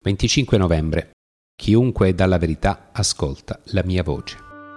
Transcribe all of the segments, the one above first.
25 novembre. Chiunque è dalla verità ascolta la mia voce.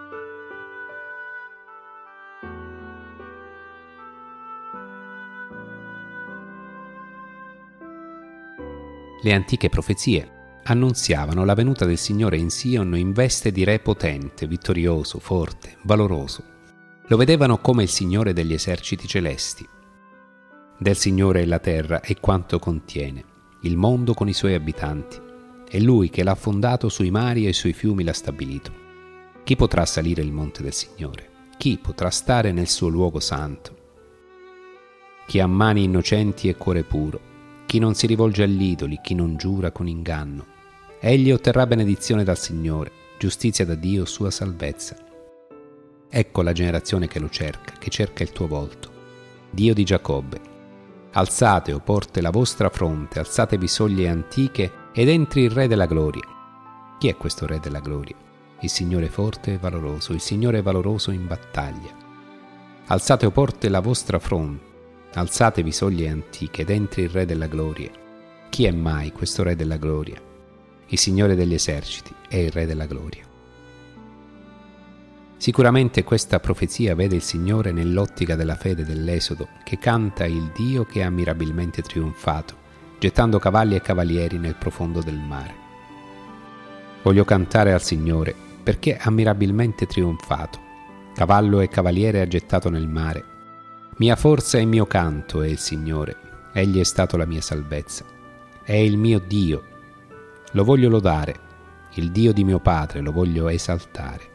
Le antiche profezie annunziavano la venuta del Signore in Sion in veste di re potente, vittorioso, forte, valoroso. Lo vedevano come il Signore degli eserciti celesti. Del Signore è la terra e quanto contiene, il mondo con i suoi abitanti. È Lui che l'ha fondato sui mari e sui fiumi l'ha stabilito. Chi potrà salire il monte del Signore? Chi potrà stare nel suo luogo santo? Chi ha mani innocenti e cuore puro, chi non si rivolge agli idoli, chi non giura con inganno. Egli otterrà benedizione dal Signore, giustizia da Dio, sua salvezza. Ecco la generazione che lo cerca, che cerca il tuo volto. Dio di Giacobbe. Alzate, o porte, la vostra fronte, alzatevi soglie antiche ed entri il Re della Gloria. Chi è questo Re della Gloria? Il Signore forte e valoroso, il Signore valoroso in battaglia. Alzate, o porte, la vostra fronte, alzatevi soglie antiche ed entri il Re della Gloria. Chi è mai questo Re della Gloria? Il Signore degli eserciti è il Re della Gloria. Sicuramente questa profezia vede il Signore nell'ottica della fede dell'Esodo, che canta il Dio che ha mirabilmente trionfato, gettando cavalli e cavalieri nel profondo del mare. Voglio cantare al Signore perché ha mirabilmente trionfato, cavallo e cavaliere ha gettato nel mare. Mia forza e mio canto è il Signore, Egli è stato la mia salvezza. È il mio Dio, lo voglio lodare, il Dio di mio Padre lo voglio esaltare.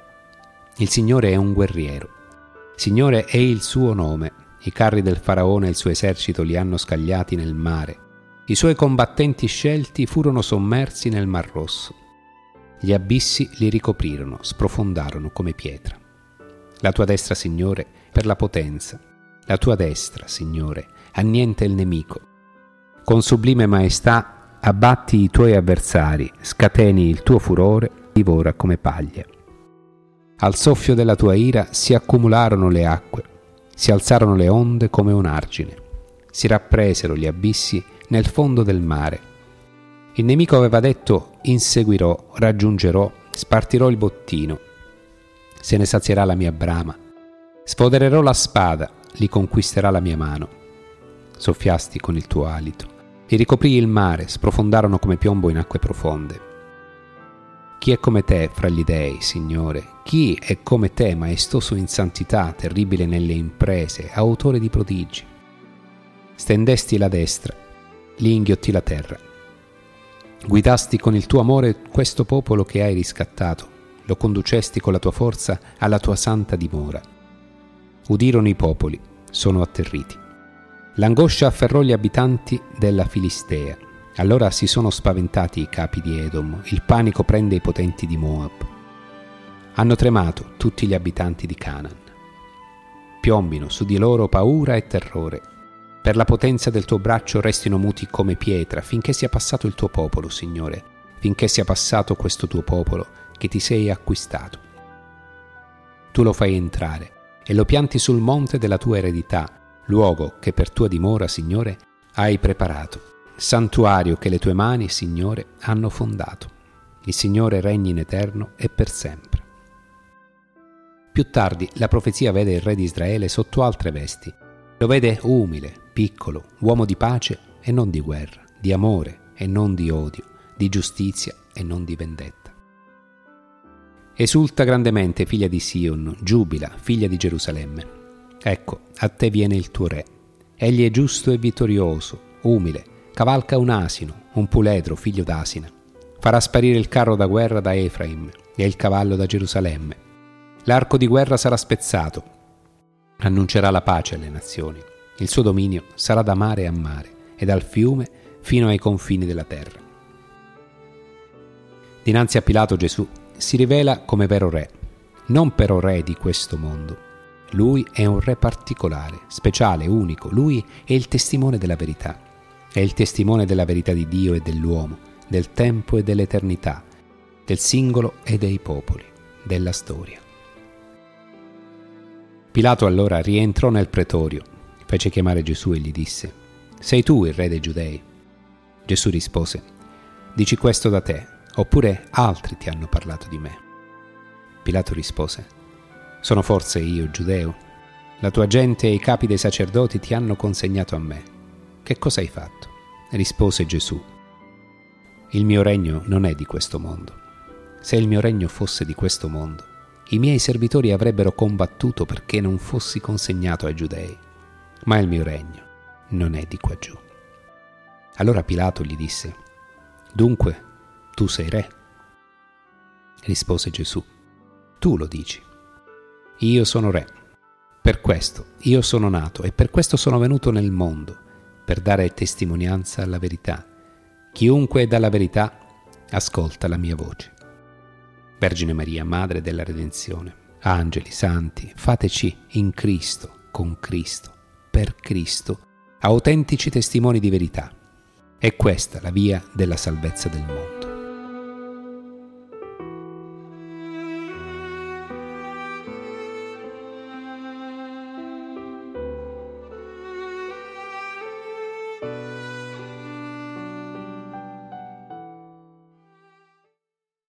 Il Signore è un guerriero, Signore è il suo nome, i carri del Faraone e il suo esercito li hanno scagliati nel mare, i suoi combattenti scelti furono sommersi nel Mar Rosso. Gli abissi li ricoprirono, sprofondarono come pietra. La tua destra, Signore, per la potenza, la tua destra, Signore, annienta il nemico. Con sublime maestà abbatti i tuoi avversari, scateni il tuo furore, divora come paglia. Al soffio della tua ira si accumularono le acque, si alzarono le onde come un argine, si rappresero gli abissi nel fondo del mare. Il nemico aveva detto: inseguirò, raggiungerò, spartirò il bottino, se ne sazierà la mia brama, sfodererò la spada, li conquisterà la mia mano. Soffiasti con il tuo alito, li ricoprì il mare, sprofondarono come piombo in acque profonde. Chi è come te fra gli dei, Signore? Chi è come te, maestoso in santità, terribile nelle imprese, autore di prodigi? Stendesti la destra, li inghiottì la terra. Guidasti con il tuo amore questo popolo che hai riscattato, lo conducesti con la tua forza alla tua santa dimora. Udirono i popoli, sono atterriti. L'angoscia afferrò gli abitanti della Filistea. Allora si sono spaventati i capi di Edom, il panico prende i potenti di Moab. Hanno tremato tutti gli abitanti di Canaan. Piombino su di loro paura e terrore. Per la potenza del tuo braccio restino muti come pietra, finché sia passato il tuo popolo, Signore, finché sia passato questo tuo popolo che ti sei acquistato. Tu lo fai entrare e lo pianti sul monte della tua eredità, luogo che per tua dimora, Signore, hai preparato. Santuario che le tue mani, Signore, hanno fondato. Il Signore regni in eterno e per sempre. Più tardi la profezia vede il re di Israele sotto altre vesti. Lo vede umile, piccolo, uomo di pace e non di guerra, di amore e non di odio, di giustizia e non di vendetta. Esulta grandemente, figlia di Sion, giubila, figlia di Gerusalemme. Ecco, a te viene il tuo re. Egli è giusto e vittorioso, umile, cavalca un asino, un puledro, figlio d'asina. Farà sparire il carro da guerra da Efraim e il cavallo da Gerusalemme. L'arco di guerra sarà spezzato. Annuncerà la pace alle nazioni. Il suo dominio sarà da mare a mare e dal fiume fino ai confini della terra. Dinanzi a Pilato Gesù si rivela come vero re, non però re di questo mondo. Lui è un re particolare, speciale, unico. Lui è il testimone della verità. È il testimone della verità di Dio e dell'uomo, del tempo e dell'eternità, del singolo e dei popoli, della storia. Pilato allora rientrò nel pretorio, fece chiamare Gesù e gli disse: «Sei tu il re dei Giudei?» Gesù rispose: dici questo da te, oppure altri ti hanno parlato di me?» Pilato rispose: «Sono forse io giudeo? La tua gente e i capi dei sacerdoti ti hanno consegnato a me. Che cosa hai fatto?» Rispose Gesù: «Il mio regno non è di questo mondo. Se il mio regno fosse di questo mondo, i miei servitori avrebbero combattuto perché non fossi consegnato ai giudei. Ma il mio regno non è di qua giù». Allora Pilato gli disse: «Dunque, tu sei re?» Rispose Gesù: «Tu lo dici. Io sono re. Per questo io sono nato e per questo sono venuto nel mondo, per dare testimonianza alla verità. Chiunque è dalla verità ascolta la mia voce». Vergine Maria, Madre della Redenzione, angeli, santi, fateci in Cristo, con Cristo, per Cristo, autentici testimoni di verità. È questa la via della salvezza del mondo.